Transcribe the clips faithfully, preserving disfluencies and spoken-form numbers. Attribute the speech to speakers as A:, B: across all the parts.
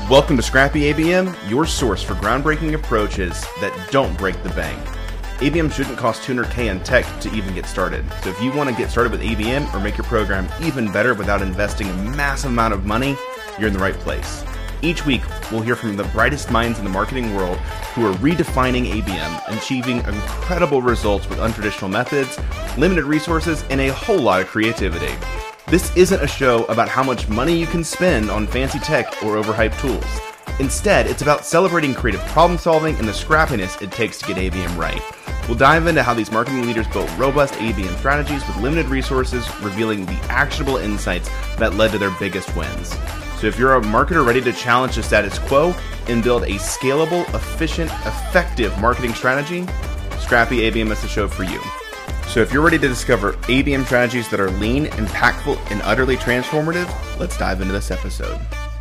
A: Welcome to Scrappy A B M, your source for groundbreaking approaches that don't break the bank. A B M shouldn't cost two hundred K in tech to even get started. So if you want to get started with A B M or make your program even better without investing a massive amount of money, you're in the right place. Each week, we'll hear from the brightest minds in the marketing world who are redefining A B M, achieving incredible results with untraditional methods, limited resources, and a whole lot of creativity. This isn't a show about how much money you can spend on fancy tech or overhyped tools. Instead, it's about celebrating creative problem solving and the scrappiness it takes to get A B M right. We'll dive into how these marketing leaders built robust A B M strategies with limited resources, revealing the actionable insights that led to their biggest wins. So if you're a marketer ready to challenge the status quo and build a scalable, efficient, effective marketing strategy, Scrappy A B M is the show for you. So if you're ready to discover A B M strategies that are lean, impactful, and utterly transformative, let's dive into this episode.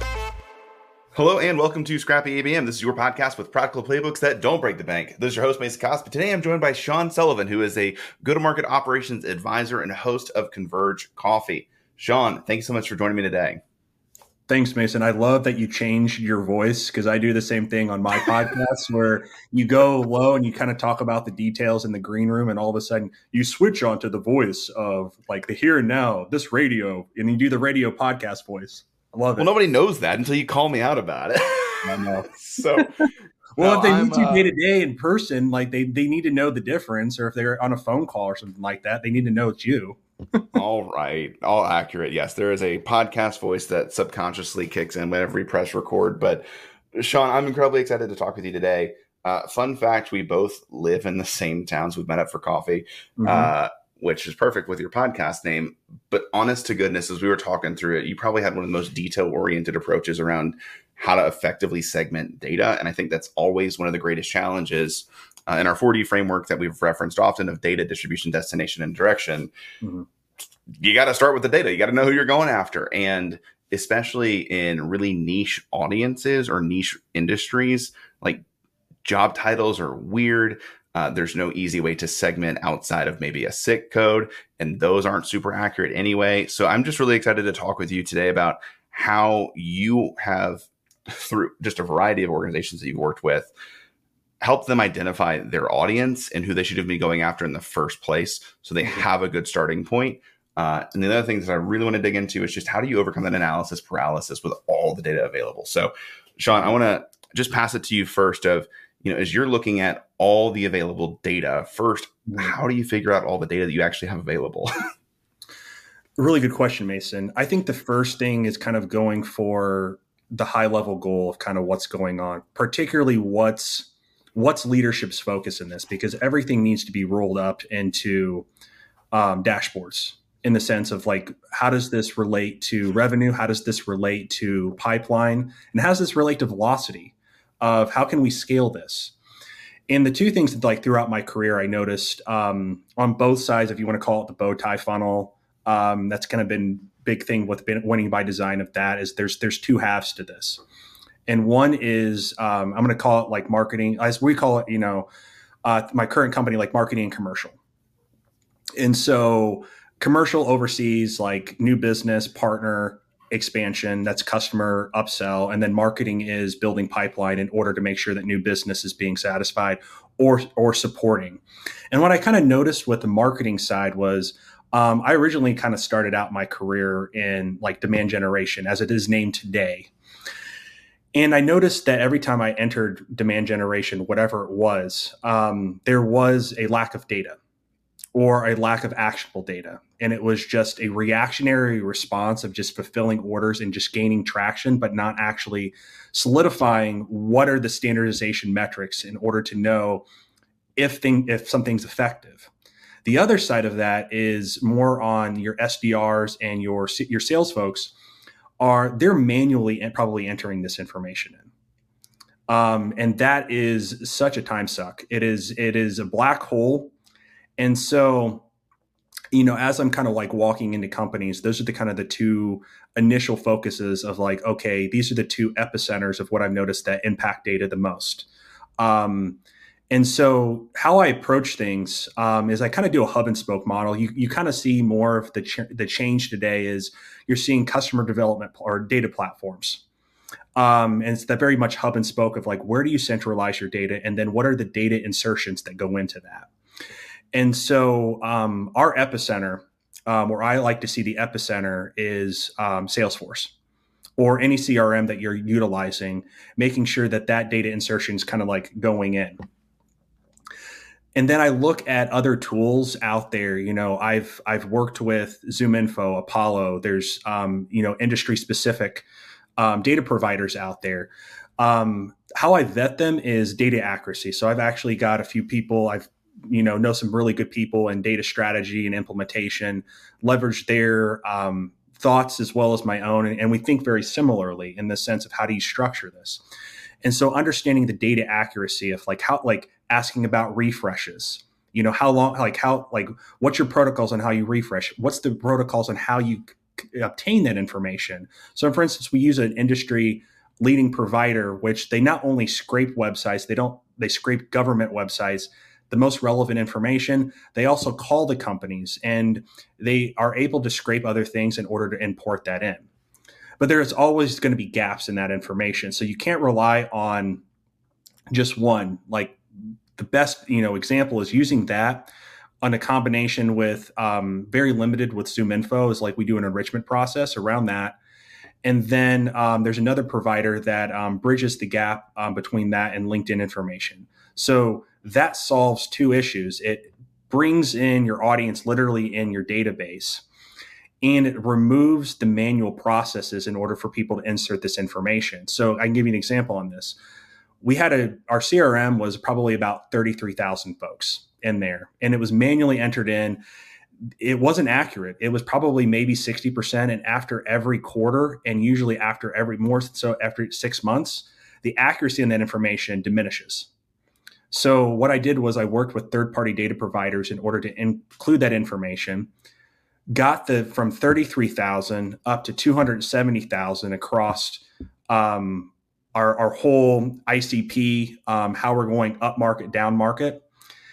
A: Hello and welcome to Scrappy A B M. This is your podcast with practical playbooks that don't break the bank. This is your host, Mason Cosby. Today I'm joined by Sean Sullivan, who is a go-to-market operations advisor and host of Converge Coffee. Sean, thank you so much for joining me today.
B: Thanks, Mason. I love that you changed your voice because I do the same thing on my podcast where you go low and you kind of talk about the details in the green room and all of a sudden you switch onto the voice of like the here and now, this radio, and you do the radio podcast voice. I love it.
A: Well, nobody knows that until you call me out about it.
B: I know.
A: So,
B: well,
A: no,
B: if they
A: I'm,
B: meet you
A: uh,
B: day to day in person, like they, they need to know the difference, or if they're on a phone call or something like that, they need to know it's you.
A: All right. All accurate. Yes, there is a podcast voice that subconsciously kicks in whenever we press record. But Sean, I'm incredibly excited to talk with you today. Uh, fun fact, we both live in the same towns. We've met up for coffee, mm-hmm. uh, which is perfect with your podcast name. But honest to goodness, as we were talking through it, you probably had one of the most detail-oriented approaches around how to effectively segment data. And I think that's always one of the greatest challenges Uh, in our four D framework that we've referenced often of data, distribution, destination, and direction. Mm-hmm. You got to start with the data. You got to know who you're going after. And especially in really niche audiences or niche industries, like job titles are weird. Uh, there's no easy way to segment outside of maybe a S I C code, and those aren't super accurate anyway. So I'm just really excited to talk with you today about how you have, through just a variety of organizations that you've worked with, help them identify their audience and who they should have been going after in the first place so they have a good starting point. Uh, and the other things that I really want to dig into is just how do you overcome that analysis paralysis with all the data available? So, Sean, I want to just pass it to you first of, you know, as you're looking at all the available data first, how do you figure out all the data that you actually have available?
B: Really good question, Mason. I think the first thing is kind of going for the high level goal of kind of what's going on, particularly what's what's leadership's focus in this, because everything needs to be rolled up into um, dashboards in the sense of like, how does this relate to revenue? How does this relate to pipeline? And how does this relate to velocity of how can we scale this? And the two things that like throughout my career, I noticed um, on both sides, if you want to call it the bow tie funnel, um, that's kind of been big thing with winning by design of that is there's, there's two halves to this. And one is, um, I'm going to call it like marketing, as we call it, you know, uh, my current company, like marketing and commercial. And so commercial oversees like new business, partner expansion, that's customer upsell. And then marketing is building pipeline in order to make sure that new business is being satisfied or, or supporting. And what I kind of noticed with the marketing side was um, I originally kind of started out my career in like demand generation as it is named today. And I noticed that every time I entered demand generation, whatever it was, um, there was a lack of data or a lack of actionable data. And it was just a reactionary response of just fulfilling orders and just gaining traction, but not actually solidifying what are the standardization metrics in order to know if thing, if something's effective. The other side of that is more on your S D Rs and your, your sales folks. Are they're manually and probably entering this information in. Um, and that is such a time suck. It is, it is a black hole. And so, you know, as I'm kind of like walking into companies, those are the kind of the two initial focuses of like, okay, these are the two epicenters of what I've noticed that impact data the most. Um, And so how I approach things um, is I kind of do a hub and spoke model. You you kind of see more of the ch- the change today is you're seeing customer development or data platforms. Um, and it's that very much hub and spoke of like, where do you centralize your data? And then what are the data insertions that go into that? And so um, our epicenter, um, where I like to see the epicenter, is um, Salesforce or any C R M that you're utilizing, making sure that that data insertion is kind of like going in. And then I look at other tools out there. You know, I've I've worked with ZoomInfo, Apollo. There's um, you know, industry specific um, data providers out there. Um, how I vet them is data accuracy. So I've actually got a few people I've you know know some really good people in data strategy and implementation, leverage their um, thoughts as well as my own, and, and we think very similarly in the sense of how do you structure this. And so understanding the data accuracy of like how, like asking about refreshes, you know, how long, like how, like what's your protocols on how you refresh? What's the protocols on how you c- obtain that information? So for instance, we use an industry leading provider, which they not only scrape websites, they don't, they scrape government websites, the most relevant information. They also call the companies and they are able to scrape other things in order to import that in. But there's always going to be gaps in that information. So you can't rely on just one. Like the best, you know, example is using that on a combination with um, very limited with ZoomInfo is like we do an enrichment process around that. And then um, there's another provider that um, bridges the gap um, between that and LinkedIn information. So that solves two issues. It brings in your audience literally in your database, and it removes the manual processes in order for people to insert this information. So I can give you an example on this. We had a, our C R M was probably about thirty-three thousand folks in there, and it was manually entered in. It wasn't accurate. It was probably maybe sixty percent. And after every quarter, and usually after every more, so after six months, the accuracy in that information diminishes. So what I did was I worked with third-party data providers in order to include that information, got the from thirty-three thousand up to two hundred seventy thousand across um, our, our whole I C P, um, how we're going up market, down market.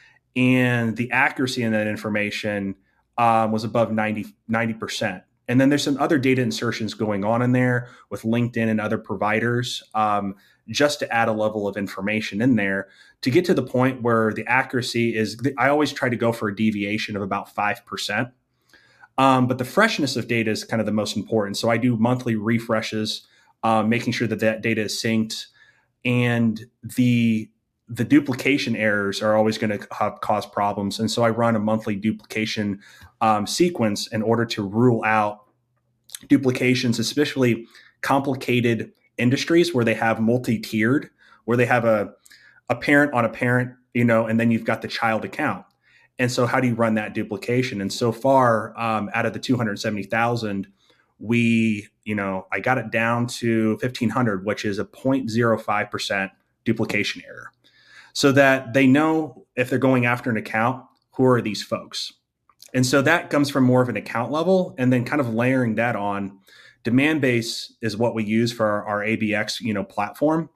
B: And the accuracy in that information um, was above ninety, ninety percent. And then there's some other data insertions going on in there with LinkedIn and other providers um, just to add a level of information in there to get to the point where the accuracy is, I always try to go for a deviation of about five percent. Um, but the freshness of data is kind of the most important. So I do monthly refreshes, um, making sure that that data is synced, and the the duplication errors are always going to cause problems. And so I run a monthly duplication um, sequence in order to rule out duplications, especially complicated industries where they have multi-tiered, where they have a, a parent on a parent, you know, and then you've got the child account. And so how do you run that duplication? And so far, um, out of the two hundred seventy thousand, we, you know, I got it down to fifteen hundred, which is a zero point zero five percent duplication error, so that they know if they're going after an account, who are these folks? And so that comes from more of an account level, and then kind of layering that on. Demandbase is what we use for our, our A B X, you know, platform.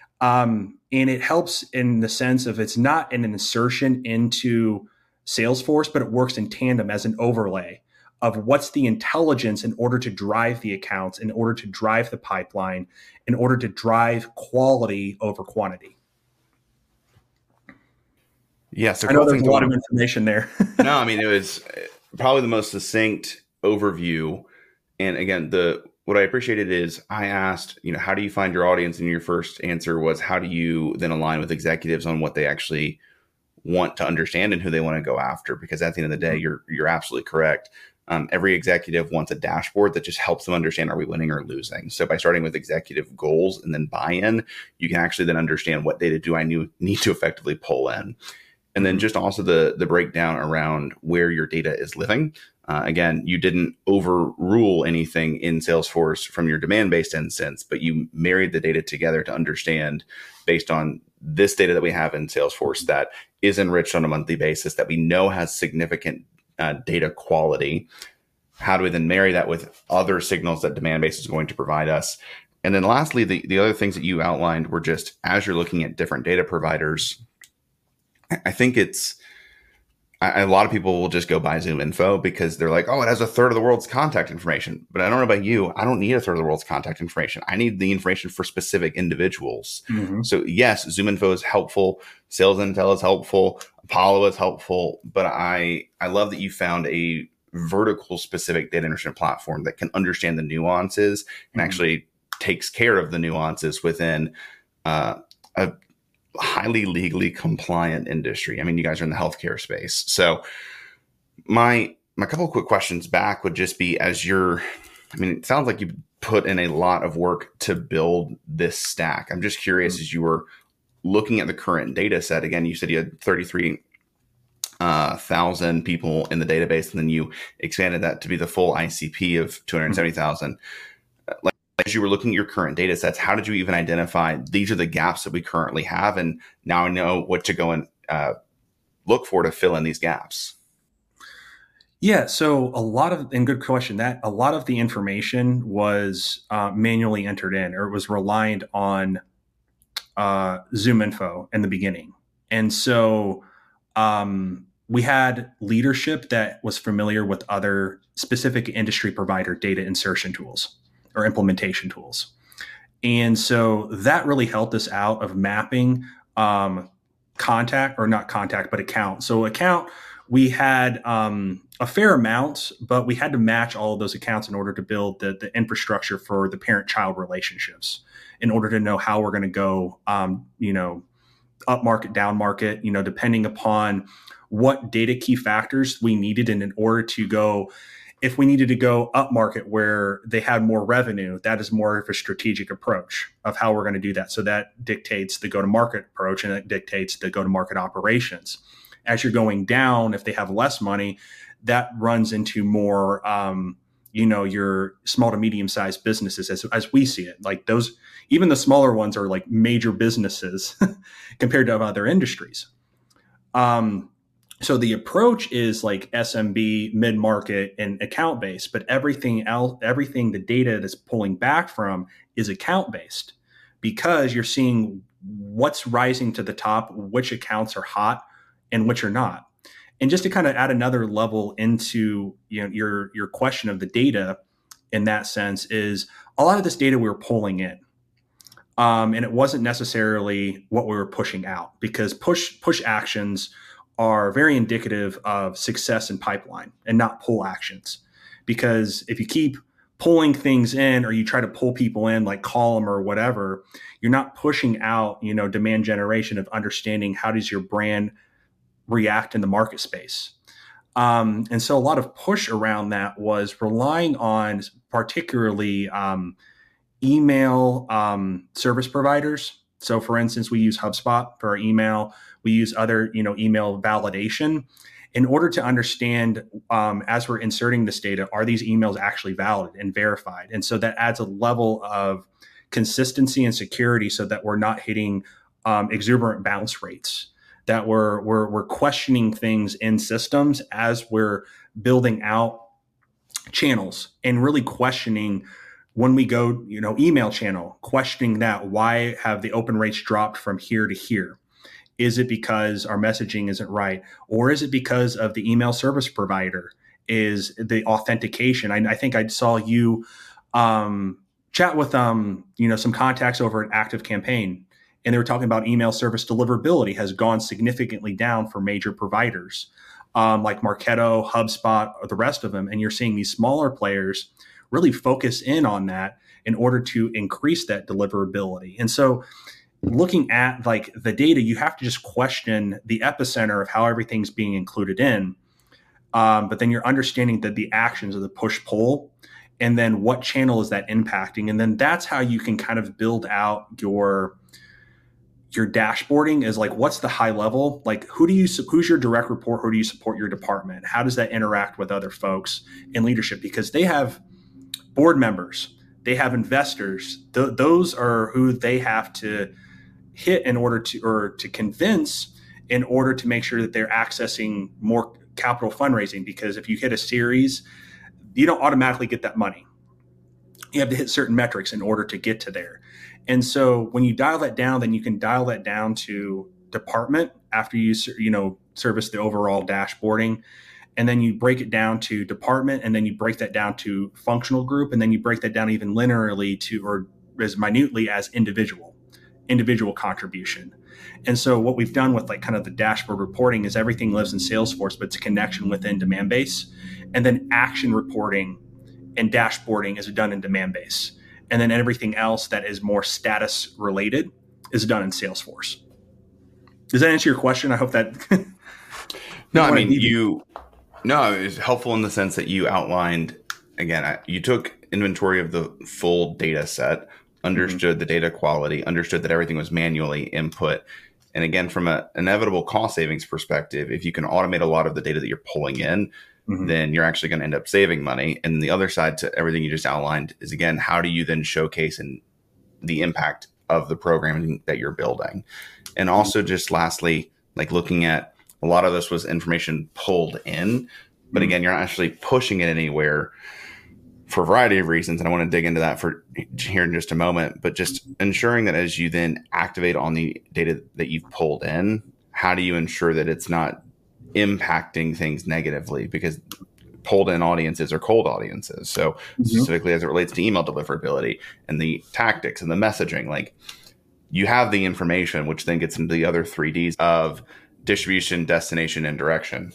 B: Um, and it helps in the sense of it's not an insertion into Salesforce, but it works in tandem as an overlay of what's the intelligence in order to drive the accounts, in order to drive the pipeline, in order to drive quality over quantity.
A: Yeah, so
B: I know there's a lot of information there.
A: No, I mean, it was probably the most succinct overview. And again, the what I appreciated is I asked, you know, how do you find your audience? And your first answer was, how do you then align with executives on what they actually want to understand and who they want to go after? Because at the end of the day, you're you're absolutely correct. Um, every executive wants a dashboard that just helps them understand, are we winning or losing? So by starting with executive goals and then buy-in, you can actually then understand what data do I need to effectively pull in. And then just also the the breakdown around where your data is living. Uh, again, you didn't overrule anything in Salesforce from your demand-based instance, but you married the data together to understand, based on this data that we have in Salesforce that is enriched on a monthly basis, that we know has significant uh, data quality. How do we then marry that with other signals that Demandbase is going to provide us? And then lastly, the, the other things that you outlined were just, as you're looking at different data providers, I think it's, I, a lot of people will just go buy Zoom Info because they're like, oh, it has a third of the world's contact information. But I don't know about you. I don't need a third of the world's contact information. I need the information for specific individuals.
B: Mm-hmm.
A: So yes, Zoom Info is helpful. Sales Intel is helpful. Apollo is helpful. But I, I love that you found a vertical specific data enrichment platform that can understand the nuances and
B: Mm-hmm.
A: actually takes care of the nuances within uh, a highly legally compliant industry. I mean, you guys are in the healthcare space. So my my couple of quick questions back would just be, as you're, I mean, it sounds like you put in a lot of work to build this stack. I'm just curious, mm-hmm. as you were looking at the current data set, again, you said you had thirty-three thousand uh, people in the database, and then you expanded that to be the full I C P of two hundred seventy thousand. Mm-hmm. Like, as you were looking at your current data sets, how did you even identify these are the gaps that we currently have? And now I know what to go and uh, look for to fill in these gaps.
B: Yeah. So a lot of, and good question, that a lot of the information was uh, manually entered in, or it was reliant on uh, Zoom Info in the beginning. And so um, we had leadership that was familiar with other specific industry provider data insertion tools or implementation tools. And so that really helped us out of mapping um, contact, or not contact, but account. So account, we had um, a fair amount, but we had to match all of those accounts in order to build the, the infrastructure for the parent-child relationships, in order to know how we're going to go, um, you know, up market, down market, you know, depending upon what data key factors we needed. And in order to go, if we needed to go up market where they had more revenue, that is more of a strategic approach of how we're going to do that. So that dictates the go-to-market approach, and it dictates the go-to-market operations. As you're going down, if they have less money, that runs into more, um, you know, your small to medium-sized businesses as, as we see it. Like those, even the smaller ones are like major businesses compared to other industries. Um, So the approach is like S M B, mid-market, and account-based, but everything else, everything the data that's pulling back from is account-based, because you're seeing what's rising to the top, which accounts are hot and which are not. And just to kind of add another level into, you know, your your question of the data in that sense, is a lot of this data we were pulling in. Um, and it wasn't necessarily what we were pushing out, because push push actions are very indicative of success in pipeline and not pull actions. Because if you keep pulling things in, or you try to pull people in like call them or whatever, you're not pushing out, you know, demand generation of understanding how does your brand react in the market space. Um, and so a lot of push around that was relying on particularly um, email um, service providers. So for instance, we use HubSpot for our email. We use other, you know, email validation in order to understand, um, as we're inserting this data, are these emails actually valid and verified? And so that adds a level of consistency and security, so that we're not hitting um, exuberant bounce rates, that we're, we're, we're questioning things in systems as we're building out channels, and really questioning when we go, you know, email channel, questioning that, why have the open rates dropped from here to here? Is it because our messaging isn't right? Or is it because of the email service provider? Is the authentication? I, I think I saw you um, chat with, um, you know, some contacts over at Active Campaign, and they were talking about email service deliverability has gone significantly down for major providers um, like Marketo, HubSpot, or the rest of them. And you're seeing these smaller players really focus in on that in order to increase that deliverability. And so looking at like the data, you have to just question the epicenter of how everything's being included in. Um, but then you're understanding that the actions of the push pull, and then what channel is that impacting? And then that's how you can kind of build out your your dashboarding, is like, what's the high level? Like, who do you, who's your direct report? Who do you support your department? How does that interact with other folks in leadership? Because they have board members, they have investors. Th- those are who they have to hit in order to, or to convince in order to make sure that they're accessing more capital fundraising. Because if you hit a series, you don't automatically get that money. You have to hit certain metrics in order to get to there. And so when you dial that down, then you can dial that down to department after you, you know, service the overall dashboarding. And then you break it down to department, and then you break that down to functional group, and then you break that down even linearly to, or as minutely as individual, individual contribution. And so what we've done with like kind of the dashboard reporting is everything lives in Salesforce, but it's a connection within Demandbase. And then action reporting and dashboarding is done in Demandbase. And then everything else that is more status related is done in Salesforce. Does that answer your question? I hope that.
A: No, I mean, you, no, it was helpful in the sense that you outlined, again, you took inventory of the full data set, understood mm-hmm. the data quality, understood that everything was manually input. And again, from an inevitable cost savings perspective, if you can automate a lot of the data that you're pulling in, mm-hmm. then you're actually going to end up saving money. And the other side to everything you just outlined is, again, how do you then showcase and the impact of the programming that you're building? And also just lastly, like looking at a lot of this was information pulled in, but again, you're not actually pushing it anywhere for a variety of reasons. And I want to dig into that for here in just a moment, but just ensuring that as you then activate on the data that you've pulled in, how do you ensure that it's not impacting things negatively? Because pulled in audiences are cold audiences. So mm-hmm. specifically as it relates to email deliverability and the tactics and the messaging, like you have the information, which then gets into the other three Ds of distribution, destination, and direction.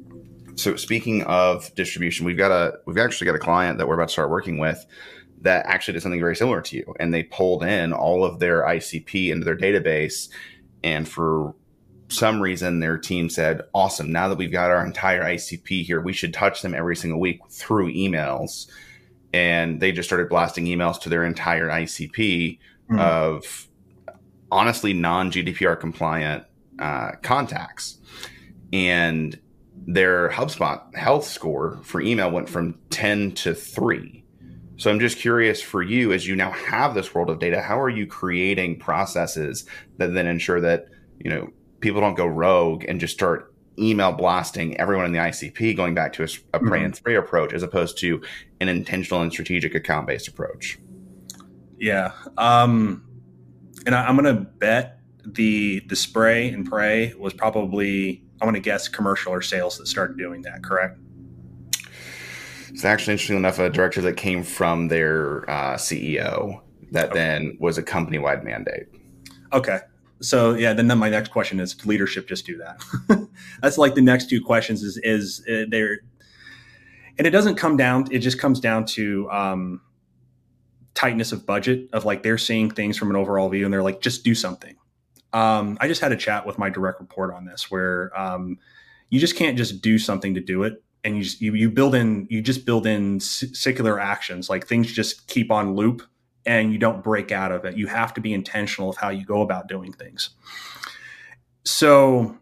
A: So speaking of distribution, we've got a we've actually got a client that we're about to start working with that actually did something very similar to you, and they pulled in all of their I C P into their database, and for some reason their team said, awesome, now that we've got our entire I C P here, we should touch them every single week through emails. And they just started blasting emails to their entire I C P mm-hmm. of honestly non-G D P R compliant uh, contacts. And their HubSpot health score for email went from ten to three. So I'm just curious for you, as you now have this world of data, how are you creating processes that then ensure that, you know, people don't go rogue and just start email blasting everyone in the I C P, going back to a, a pray and spray approach as opposed to an intentional and strategic account-based approach?
B: Yeah. Um, and I, I'm going to bet the the spray and pray was probably, I want to guess, commercial or sales that started doing that, correct?
A: It's actually interesting enough a directive that came from their uh, C E O that okay. then was a company-wide mandate. Okay.
B: So yeah, then my next question is, did leadership just do that? That's like the next two questions is, is uh, there, and it doesn't come down, it just comes down to um, tightness of budget of like, they're seeing things from an overall view and they're like, just do something. Um, I just had a chat with my direct report on this where um, you just can't just do something to do it. And you, just, you, you build in, you just build in secular actions, like things just keep on loop and you don't break out of it. You have to be intentional of how you go about doing things. So,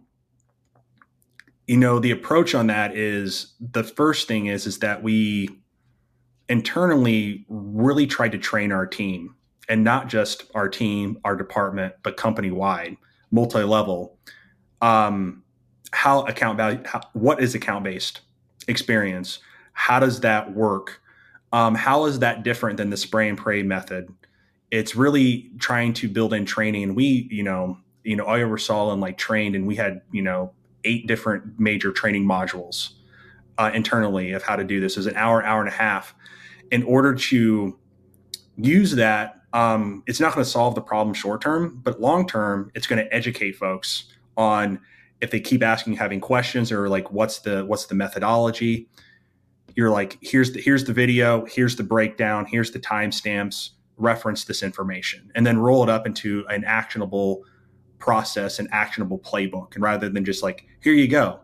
B: you know, the approach on that is, the first thing is, is that we internally really tried to train our team, and not just our team, our department, but company-wide, multi-level, um, how account value, how, what is account-based experience? How does that work? Um, how is that different than the spray and pray method? It's really trying to build in training. And we, you know, you know, I oversaw and like trained, and we had, you know, eight different major training modules uh, internally of how to do this. It was an hour, hour and a half. In order to use that, um, it's not going to solve the problem short term, but long term, it's going to educate folks on, if they keep asking, having questions, or like, what's the what's the methodology? You're like, here's the here's the video, here's the breakdown, here's the timestamps, reference this information, and then roll it up into an actionable process, an actionable playbook, and rather than just like, here you go.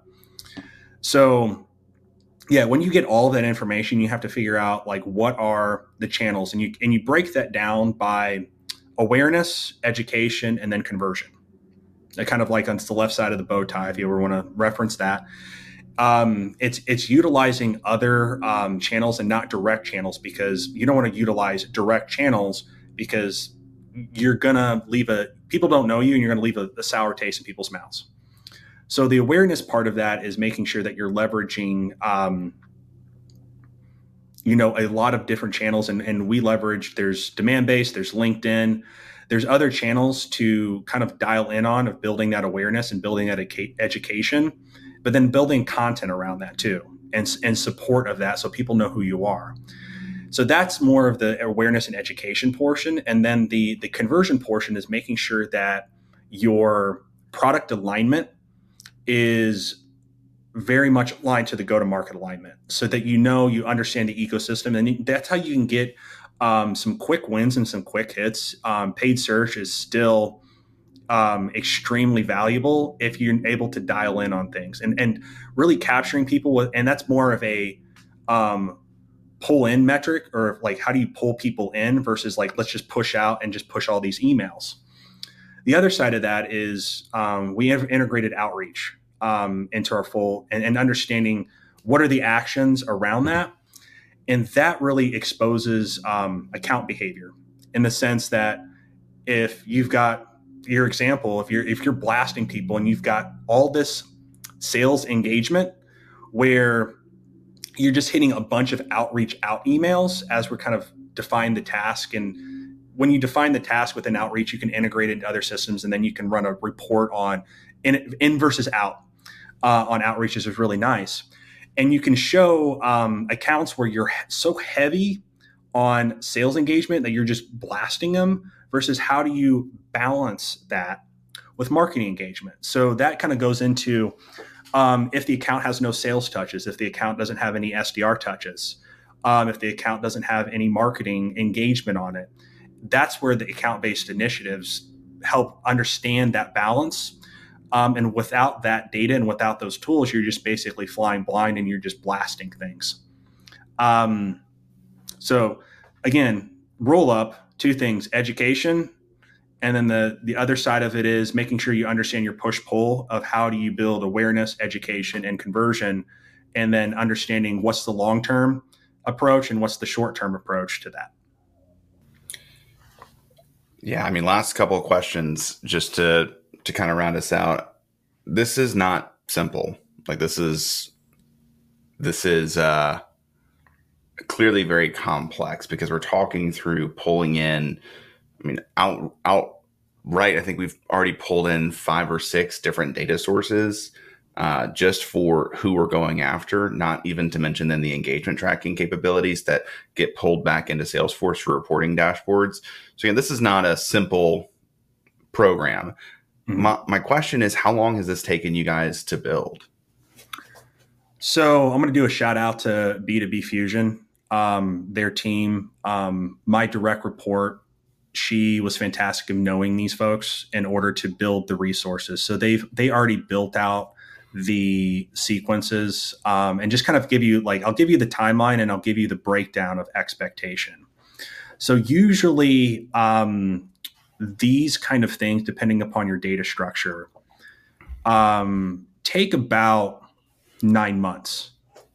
B: So yeah, when you get all of that information, you have to figure out like, what are the channels, and you and you break that down by awareness, education, and then conversion. That kind of like on the left side of the bow tie, if you ever want to reference that. Um, it's it's utilizing other um, channels and not direct channels, because you don't want to utilize direct channels because you're gonna leave a people don't know you, and you're gonna leave a, a sour taste in people's mouths. So the awareness part of that is making sure that you're leveraging um, you know, a lot of different channels, and, and we leverage, there's demand-based, there's LinkedIn, there's other channels to kind of dial in on of building that awareness and building that education, but then building content around that too, and, and support of that so people know who you are. So that's more of the awareness and education portion. And then the, the conversion portion is making sure that your product alignment is very much aligned to the go-to-market alignment, so that you know, you understand the ecosystem, and that's how you can get um, some quick wins and some quick hits. Um, paid search is still um, extremely valuable if you're able to dial in on things and and really capturing people with, and that's more of a um, pull in metric, or like how do you pull people in versus like let's just push out and just push all these emails. The other side of that is um, we have integrated outreach Um, into our full and, and understanding what are the actions around that. And that really exposes um, account behavior, in the sense that if you've got your example, if you're, if you're blasting people and you've got all this sales engagement where you're just hitting a bunch of outreach out emails as we're kind of define the task. And when you define the task with an outreach, you can integrate it into other systems, and then you can run a report on in, in versus out. Uh, on outreaches is really nice. And you can show um, accounts where you're so heavy on sales engagement that you're just blasting them, versus how do you balance that with marketing engagement. So that kind of goes into um, if the account has no sales touches, if the account doesn't have any S D R touches, um, if the account doesn't have any marketing engagement on it. That's where the account-based initiatives help understand that balance. Um, and without that data and without those tools, you're just basically flying blind and you're just blasting things. Um, so again, roll up two things: education, and then the the other side of it is making sure you understand your push-pull of how do you build awareness, education, and conversion, and then understanding what's the long-term approach and what's the short-term approach to that.
A: Yeah, I mean, last couple of questions just to to kind of round us out. This is not simple. Like this is, this is uh, clearly very complex, because we're talking through pulling in, I mean, out, outright, I think we've already pulled in five or six different data sources uh, just for who we're going after, not even to mention then the engagement tracking capabilities that get pulled back into Salesforce for reporting dashboards. So again, this is not a simple program. Mm-hmm. My, my question is, how long has this taken you guys to build?
B: So I'm going to do a shout out to B two B Fusion, um, their team. Um, my direct report, she was fantastic in knowing these folks in order to build the resources. So they've they already built out the sequences, um, and just kind of give you like, I'll give you the timeline and I'll give you the breakdown of expectation. So usually um, these kind of things, depending upon your data structure, um, take about nine months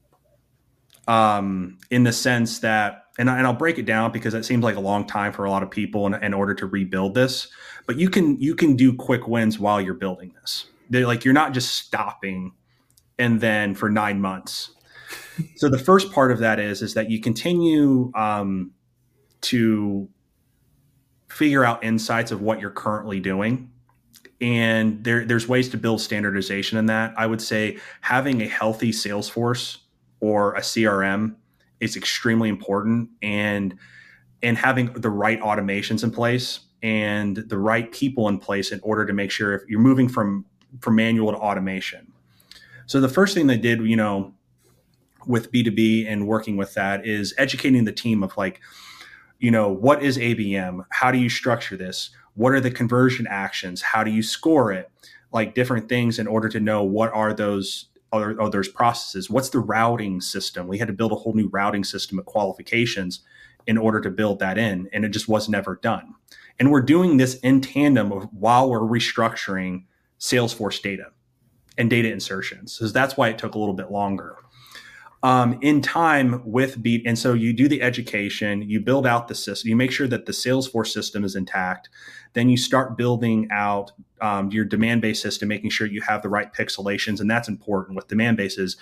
B: um, in the sense that, and, I, and I'll break it down because it seems like a long time for a lot of people in, in order to rebuild this, but you can, you can do quick wins while you're building this. They're like, you're not just stopping and then for nine months. So the first part of that is, is that you continue um, to figure out insights of what you're currently doing. And there, there's ways to build standardization in that. I would say having a healthy Salesforce or a C R M is extremely important, and, and having the right automations in place and the right people in place in order to make sure if you're moving from, from manual to automation. So the first thing they did, you know, with B two B and working with that is educating the team of like, you know, what is A B M? How do you structure this? What are the conversion actions? How do you score it? Like different things in order to know what are those other, other processes. What's the routing system? We had to build a whole new routing system of qualifications in order to build that in. And it just was never done. And we're doing this in tandem of, while we're restructuring Salesforce data and data insertions. So that's why it took a little bit longer. Um, in time with Beat. And so you do the education, you build out the system, you make sure that the Salesforce system is intact. Then you start building out um, your demand-based system, making sure you have the right pixelations. And that's important with demand bases,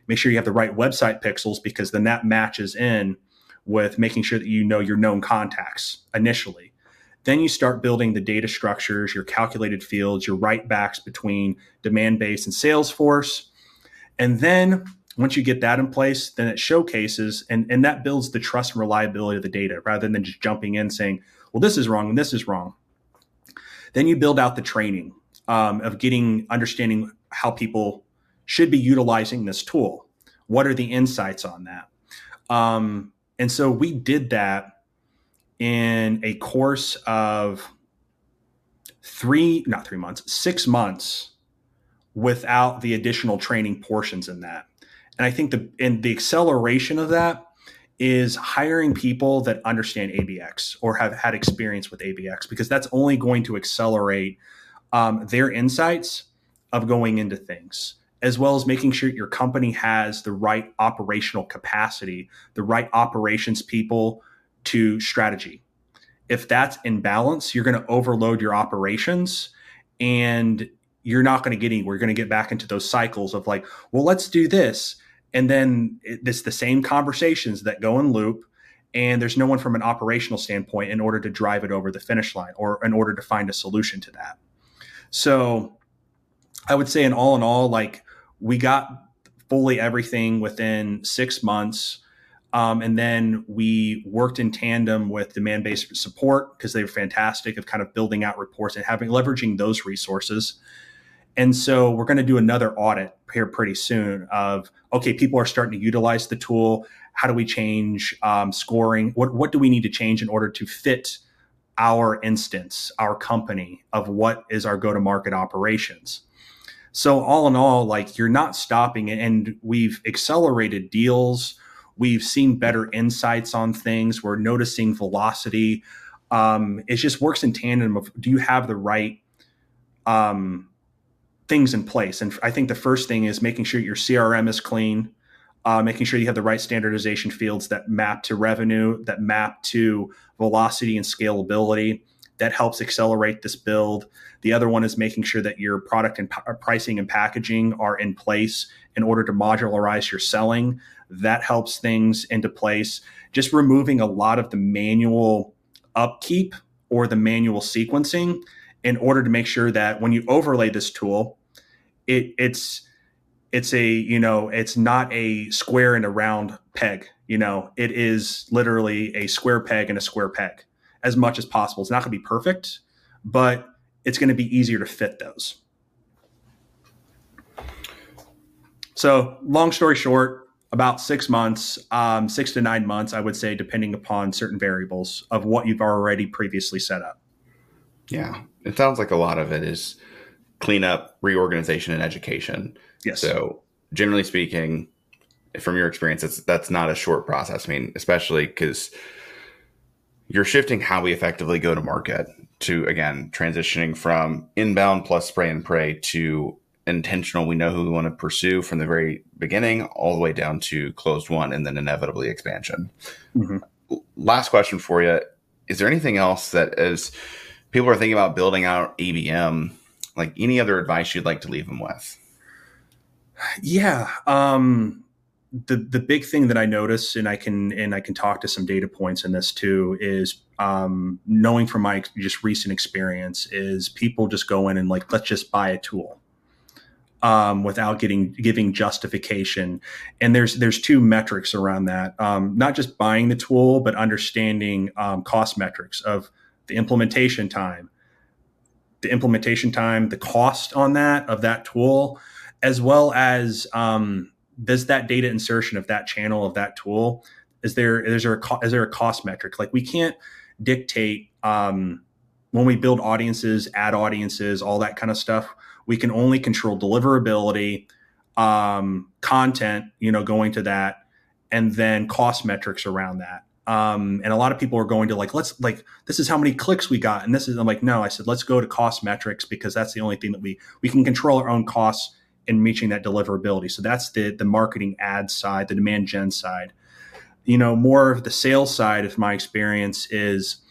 B: make sure you have the right website pixels, because then that matches in with making sure that you know your known contacts initially. Then you start building the data structures, your calculated fields, your write backs between Demandbase and Salesforce. And then once you get that in place, then it showcases, and, and that builds the trust and reliability of the data rather than just jumping in saying, well, this is wrong and this is wrong. Then you build out the training um, of getting, understanding how people should be utilizing this tool. What are the insights on that? Um, and so we did that in a course of three, not three months, six months without the additional training portions in that. And I think the and the acceleration of that is hiring people that understand A B X or have had experience with A B X, because that's only going to accelerate um, their insights of going into things, as well as making sure your company has the right operational capacity, the right operations people to strategy. If that's in balance, you're going to overload your operations and you're not going to get anywhere. You're going to get back into those cycles of like, well, let's do this. And then it's the same conversations that go in loop, and there's no one from an operational standpoint in order to drive it over the finish line or in order to find a solution to that. So I would say in all in all, like we got fully everything within six months. Um, and then we worked in tandem with Demandbase support because they were fantastic of kind of building out reports and having leveraging those resources. And so we're going to do another audit here pretty soon of, okay, people are starting to utilize the tool. How do we change um, scoring? What, what do we need to change in order to fit our instance, our company of what is our go-to-market operations? So all in all, like you're not stopping, and we've accelerated deals. We've seen better insights on things. We're noticing velocity. Um, it just works in tandem of, do you have the right um, things in place? And I think the first thing is making sure your C R M is clean, uh, making sure you have the right standardization fields that map to revenue, that map to velocity and scalability. That helps accelerate this build. The other one is making sure that your product and p- pricing and packaging are in place in order to modularize your selling. That helps things into place. Just removing a lot of the manual upkeep or the manual sequencing in order to make sure that when you overlay this tool, it, it's it's a, you know, it's not a square and a round peg. You know, it is literally a square peg and a square peg as much as possible. It's not going to be perfect, but it's going to be easier to fit those. So long story short, about six months, um, six to nine months, I would say, depending upon certain variables of what you've already previously set up.
A: Yeah. It sounds like a lot of it is cleanup, reorganization, and education.
B: Yes.
A: So generally speaking, from your experience, it's, that's not a short process. I mean, especially because you're shifting how we effectively go to market to, again, transitioning from inbound plus spray and pray to intentional. We know who we want to pursue from the very beginning all the way down to closed one and then inevitably expansion. Mm-hmm. Last question for you. Is there anything else that, as people are thinking about building out A B M, like any other advice you'd like to leave them with?
B: Yeah. Um, the, the big thing that I notice, and I can, and I can talk to some data points in this too, is um, knowing from my just recent experience is people just go in and like, let's just buy a tool. Um, without getting giving justification. And there's there's two metrics around that. Um, not just buying the tool, but understanding um, cost metrics of the implementation time, the implementation time, the cost on that of that tool, as well as um, does that data insertion of that channel of that tool, is there is there a, is there a cost metric? Like we can't dictate um, when we build audiences, add audiences, all that kind of stuff. We can only control deliverability, um, content, you know, going to that, and then cost metrics around that. Um, and a lot of people are going to like, let's like, this is how many clicks we got. And this is, I'm like, no, I said, let's go to cost metrics because that's the only thing that we, we can control our own costs in reaching that deliverability. So that's the, the marketing ad side, the demand gen side. You know, more of the sales side of my experience is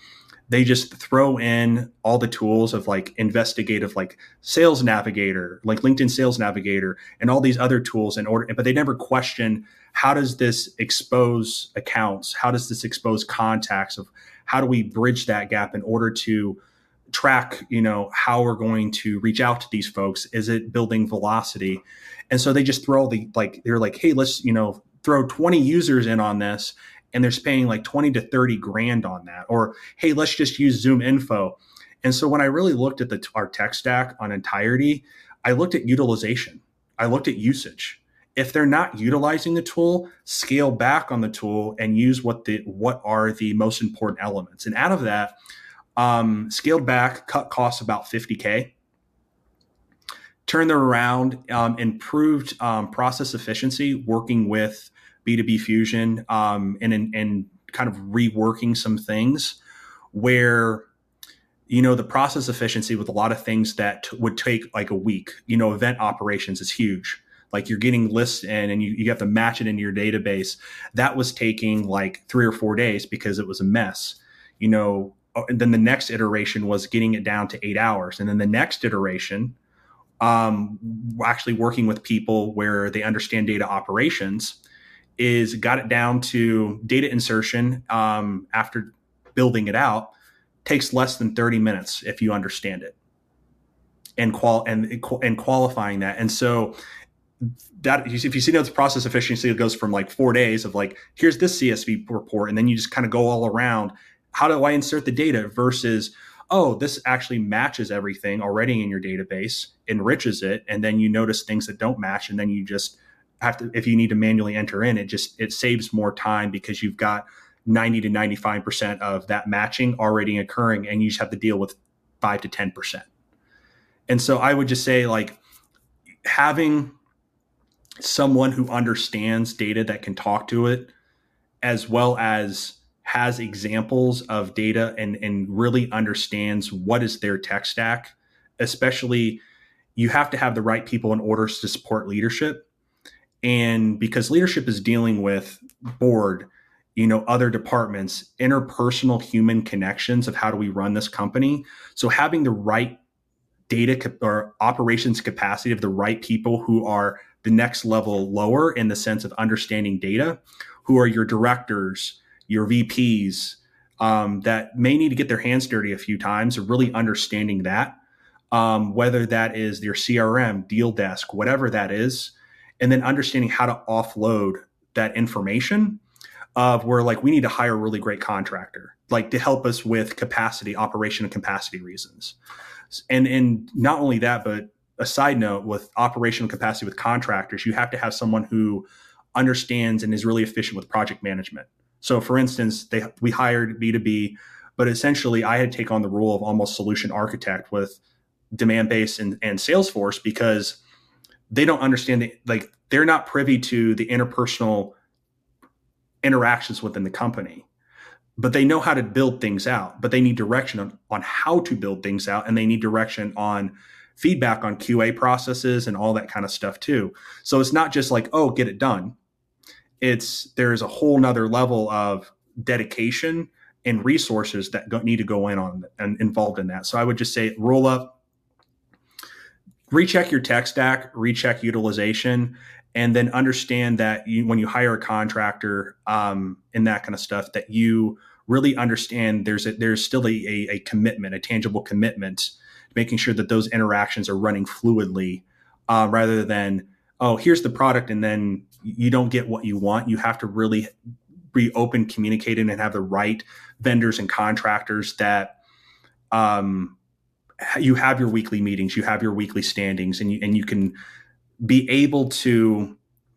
B: they just throw in all the tools of like investigative, like Sales Navigator, like LinkedIn Sales Navigator, and all these other tools in order, but they never question, how does this expose accounts? How does this expose contacts? Of how do we bridge that gap in order to track, you know, how we're going to reach out to these folks? Is it building velocity? And so they just throw the, like, they're like, hey, let's, you know, throw twenty users in on this, and they're spending like twenty to thirty grand on that. Or, hey, let's just use Zoom Info. And so when I really looked at the, our tech stack on entirety, I looked at utilization. I looked at usage. If they're not utilizing the tool, scale back on the tool and use what the, what are the most important elements. And out of that, um, scaled back, cut costs about fifty K. Turn them around, um, improved um, process efficiency, working with B two B Fusion, um, and, and and kind of reworking some things where, you know, the process efficiency with a lot of things that t- would take like a week. You know, event operations is huge. Like you're getting lists in and you, you have to match it into your database. That was taking like three or four days because it was a mess. You know, and then the next iteration was getting it down to eight hours. And then the next iteration, um, actually working with people where they understand data operations, is got it down to data insertion um, after building it out takes less than thirty minutes if you understand it, and qual and and qualifying that. And so that, if you see notes process efficiency, it goes from like four days of like, here's this C S V report, and then you just kind of go all around. How do I insert the data versus, oh, this actually matches everything already in your database, enriches it, and then you notice things that don't match, and then you just have to, if you need to manually enter in, it just, it saves more time because you've got ninety to ninety-five percent of that matching already occurring, and you just have to deal with five to ten percent. And so I would just say, like, having someone who understands data that can talk to it, as well as has examples of data and, and really understands what is their tech stack, especially you have to have the right people in order to support leadership. And because leadership is dealing with board, you know, other departments, interpersonal human connections of how do we run this company. So having the right data cap- or operations capacity of the right people who are the next level lower in the sense of understanding data, who are your directors, your V Ps, um, that may need to get their hands dirty a few times, or really understanding that, um, whether that is your C R M, deal desk, whatever that is. And then understanding how to offload that information of where, like, we need to hire a really great contractor, like to help us with capacity, operation and capacity reasons. And, and not only that, but a side note with operational capacity with contractors, you have to have someone who understands and is really efficient with project management. So for instance, they, we hired B two B, but essentially I had to take on the role of almost solution architect with Demandbase and, and Salesforce, because they don't understand the, like, they're not privy to the interpersonal interactions within the company, but they know how to build things out, but they need direction on, on how to build things out. And they need direction on feedback on Q A processes and all that kind of stuff too. So it's not just like, oh, get it done. It's, there's a whole nother level of dedication and resources that go, need to go in on and involved in that. So I would just say, roll up, recheck your tech stack, recheck utilization, and then understand that you, when you hire a contractor um, and that kind of stuff, that you really understand there's a, there's still a, a, a commitment, a tangible commitment, making sure that those interactions are running fluidly, uh, rather than, oh, here's the product, and then you don't get what you want. You have to really be open, communicating, and have the right vendors and contractors that um, you have your weekly meetings, you have your weekly standings, and you, and you can be able to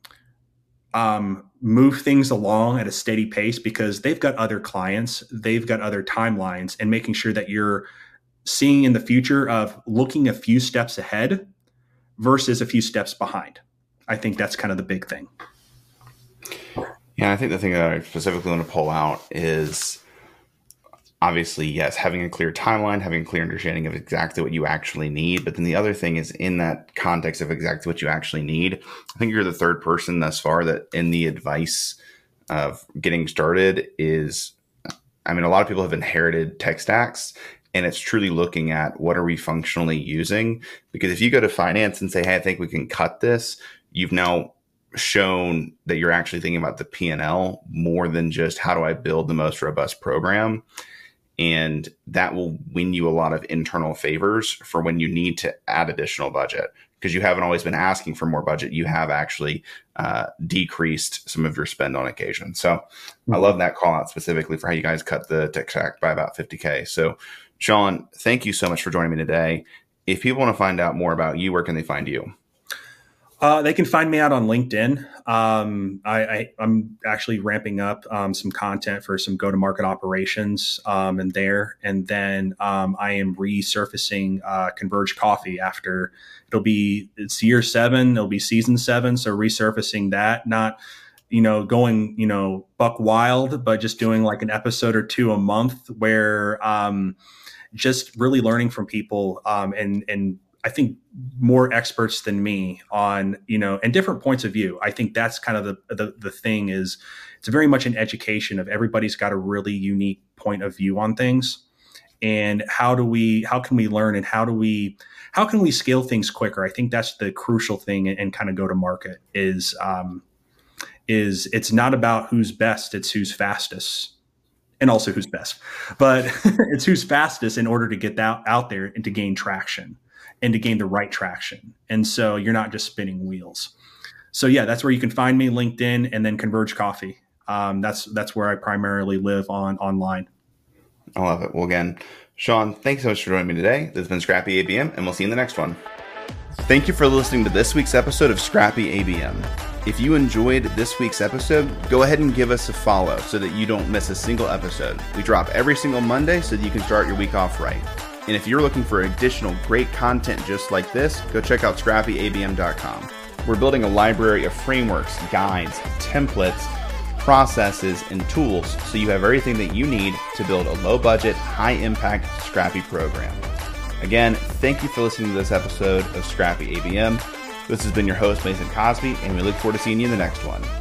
B: um, move things along at a steady pace, because they've got other clients, they've got other timelines, and making sure that you're seeing in the future of looking a few steps ahead versus a few steps behind. I think that's kind of the big thing.
A: Yeah, I think the thing that I specifically want to pull out is, obviously, yes, having a clear timeline, having a clear understanding of exactly what you actually need. But then the other thing is, in that context of exactly what you actually need, I think you're the third person thus far that in the advice of getting started is I mean, a lot of people have inherited tech stacks, and it's truly looking at what are we functionally using? Because if you go to finance and say, hey, I think we can cut this, you've now shown that you're actually thinking about the P and L more than just how do I build the most robust program. And that will win you a lot of internal favors for when you need to add additional budget, because you haven't always been asking for more budget. You have actually uh, decreased some of your spend on occasion. So mm-hmm. I love that call out specifically for how you guys cut the tech stack by about fifty K. So Sean, thank you so much for joining me today. If people want to find out more about you, where can they find you?
B: Uh, they can find me out on LinkedIn. Um, I, I, I'm actually ramping up um, some content for some go-to-market operations um, in there. And then um, I am resurfacing uh, Converge Coffee after it'll be, it's year seven, it'll be season seven. So resurfacing that, not, you know, going, you know, buck wild, but just doing like an episode or two a month where um, just really learning from people um, and, and, I think more experts than me on, you know, and different points of view. I think that's kind of the, the the thing is it's very much an education of everybody's got a really unique point of view on things. And how do we, how can we learn and how do we, how can we scale things quicker? I think that's the crucial thing and, and kind of go to market is, um, is it's not about who's best, it's who's fastest. And also who's best, but it's who's fastest in order to get that out there and to gain traction. And to gain the right traction. And so you're not just spinning wheels. So yeah, that's where you can find me, LinkedIn, and then Converge Coffee. Um, that's that's where I primarily live on online.
A: I love it. Well, again, Sean, thanks so much for joining me today. This has been Scrappy A B M, and we'll see you in the next one. Thank you for listening to this week's episode of Scrappy A B M. If you enjoyed this week's episode, go ahead and give us a follow so that you don't miss a single episode. We drop every single Monday so that you can start your week off right. And if you're looking for additional great content just like this, go check out scrappy A B M dot com. We're building a library of frameworks, guides, templates, processes, and tools so you have everything that you need to build a low-budget, high-impact Scrappy program. Again, thank you for listening to this episode of Scrappy A B M. This has been your host, Mason Cosby, and we look forward to seeing you in the next one.